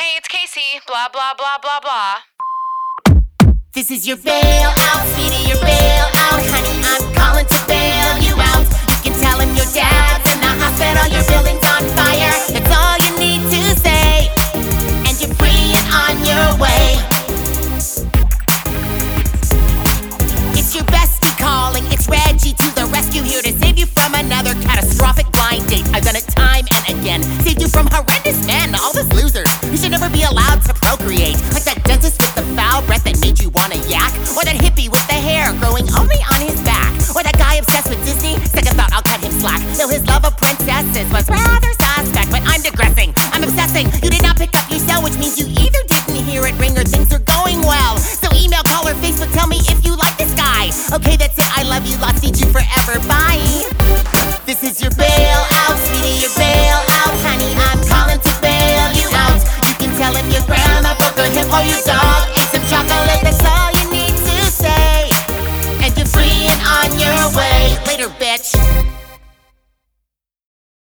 Hey, it's Casey. Blah, blah, blah, blah, blah. This is your bailout, sweetie, your bailout. Honey, I'm calling to bail you out. You can tell him your dad's in the hospital, your building's on fire. That's all you need to say, and you're free and on your way. It's your bestie calling, it's Reggie to the rescue, here to save you from another catastrophic blind date. I've done it time and again, saved you from horrendous men, all those losers who should never be allowed to procreate. Like that dentist with the foul breath that made you wanna yak, or that hippie with the hair growing only on his back, or that guy obsessed with Disney. Second thought, I'll cut him slack, though his love of princesses was rather suspect. But I'm digressing, I'm obsessing. You did not pick up your cell, which means you either didn't hear it ring or things are going well. So email, call, or Facebook, tell me if you like this guy. Okay, that's it, I love you lots, need you forever, bye. This is your bailout, sweetie, your bailout. Honey, I'm calling to bail you out. You can tell him your grandma broke her hip or your dog ate some chocolate. That's all you need to say, and you're free and on your way. Later, bitch.